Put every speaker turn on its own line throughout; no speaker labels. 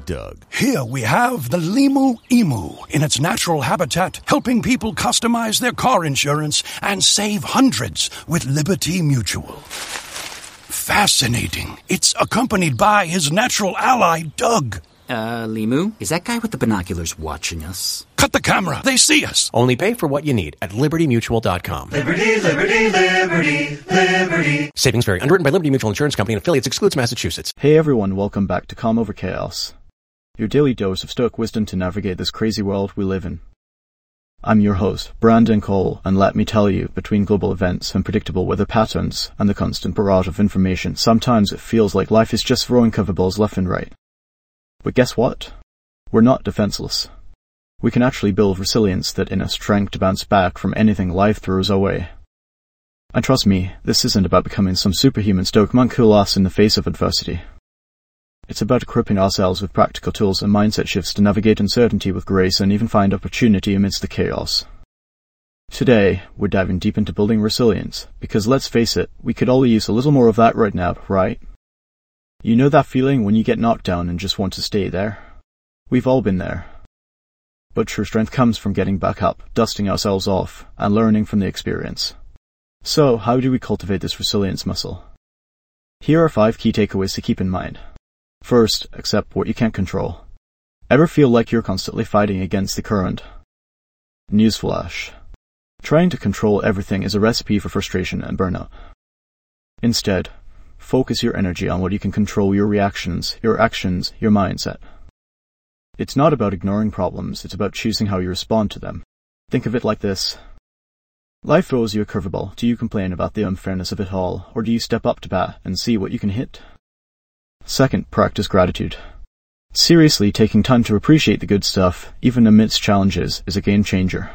Doug.
Here we have the Limu Emu in its natural habitat, helping people customize their car insurance and save hundreds with Liberty Mutual. Fascinating. It's accompanied by his natural ally, Doug.
Limu, is that guy with the binoculars watching us?
Cut the camera. They see us.
Only pay for what you need at libertymutual.com.
Liberty, liberty, liberty, liberty.
Savings vary. Underwritten by Liberty Mutual Insurance Company and affiliates. Excludes Massachusetts.
Hey everyone, welcome back to Calm Over Chaos, your daily dose of stoic wisdom to navigate this crazy world we live in. I'm your host, Brandon Cole, and let me tell you, between global events, unpredictable weather patterns, and the constant barrage of information, sometimes it feels like life is just throwing curveballs left and right. But guess what? We're not defenseless. We can actually build resilience that inner strength to bounce back from anything life throws our way. And trust me, this isn't about becoming some superhuman stoic monk who laughs in the face of adversity. It's about equipping ourselves with practical tools and mindset shifts to navigate uncertainty with grace and even find opportunity amidst the chaos. Today, we're diving deep into building resilience, because let's face it, we could all use a little more of that right now, right? You know that feeling when you get knocked down and just want to stay there? We've all been there. But true strength comes from getting back up, dusting ourselves off, and learning from the experience. So, how do we cultivate this resilience muscle? Here are 5 key takeaways to keep in mind. First, accept what you can't control. Ever feel like you're constantly fighting against the current? Newsflash. Trying to control everything is a recipe for frustration and burnout. Instead, focus your energy on what you can control: your reactions, your actions, your mindset. It's not about ignoring problems, it's about choosing how you respond to them. Think of it like this. Life throws you a curveball. Do you complain about the unfairness of it all, or do you step up to bat and see what you can hit? Second, practice gratitude. Seriously, taking time to appreciate the good stuff, even amidst challenges, is a game changer.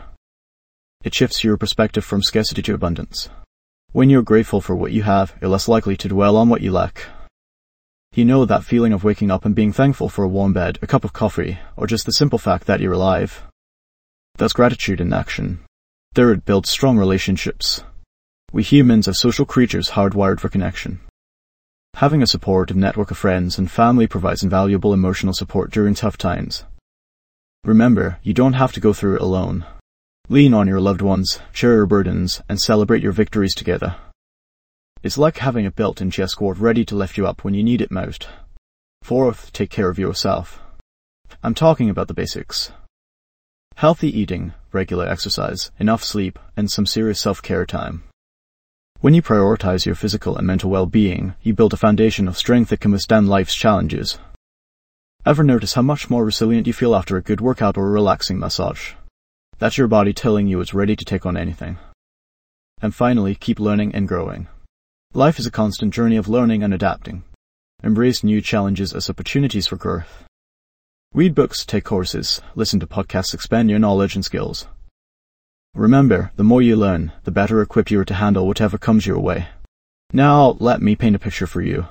It shifts your perspective from scarcity to abundance. When you're grateful for what you have, you're less likely to dwell on what you lack. You know that feeling of waking up and being thankful for a warm bed, a cup of coffee, or just the simple fact that you're alive. That's gratitude in action. Third, build strong relationships. We humans are social creatures hardwired for connection. Having a supportive network of friends and family provides invaluable emotional support during tough times. Remember, you don't have to go through it alone. Lean on your loved ones, share your burdens, and celebrate your victories together. It's like having a built-in chess cord ready to lift you up when you need it most. Fourth, take care of yourself. I'm talking about the basics. Healthy eating, regular exercise, enough sleep, and some serious self-care time. When you prioritize your physical and mental well-being, you build a foundation of strength that can withstand life's challenges. Ever notice how much more resilient you feel after a good workout or a relaxing massage? That's your body telling you it's ready to take on anything. And finally, keep learning and growing. Life is a constant journey of learning and adapting. Embrace new challenges as opportunities for growth. Read books, take courses, listen to podcasts, expand your knowledge and skills. Remember, the more you learn, the better equipped you are to handle whatever comes your way. Now, let me paint a picture for you.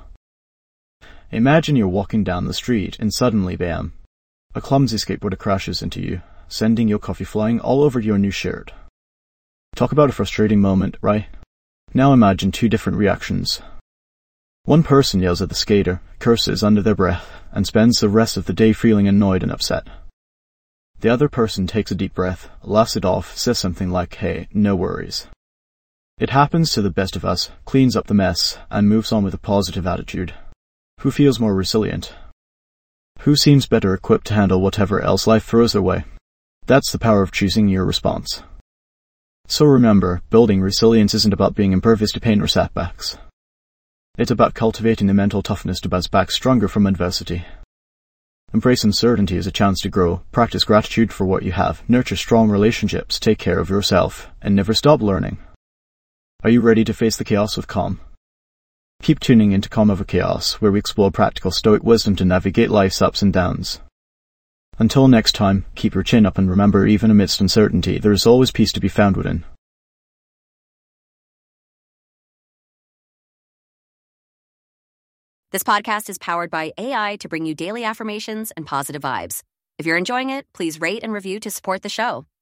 Imagine you're walking down the street and suddenly, bam, a clumsy skateboarder crashes into you, sending your coffee flying all over your new shirt. Talk about a frustrating moment, right? Now imagine 2 different reactions. One person yells at the skater, curses under their breath, and spends the rest of the day feeling annoyed and upset. The other person takes a deep breath, laughs it off, says something like, "Hey, no worries." It happens to the best of us, cleans up the mess, and moves on with a positive attitude. Who feels more resilient? Who seems better equipped to handle whatever else life throws their way? That's the power of choosing your response. So remember, building resilience isn't about being impervious to pain or setbacks. It's about cultivating the mental toughness to bounce back stronger from adversity. Embrace uncertainty as a chance to grow, practice gratitude for what you have, nurture strong relationships, take care of yourself, and never stop learning. Are you ready to face the chaos with calm? Keep tuning into Calm Over Chaos, where we explore practical stoic wisdom to navigate life's ups and downs. Until next time, keep your chin up and remember, even amidst uncertainty, there is always peace to be found within.
This podcast is powered by AI to bring you daily affirmations and positive vibes. If you're enjoying it, please rate and review to support the show.